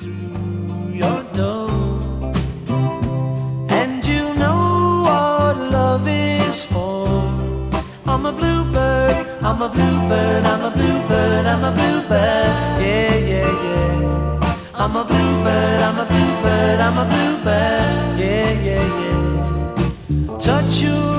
through your door. And you know what love is for. I'm a bluebird, I'm a bluebird, I'm a bluebird, I'm a bluebird. Yeah, yeah, yeah. I'm a bluebird, I'm a bluebird, I'm a bluebird. Yeah, yeah, yeah. Touch your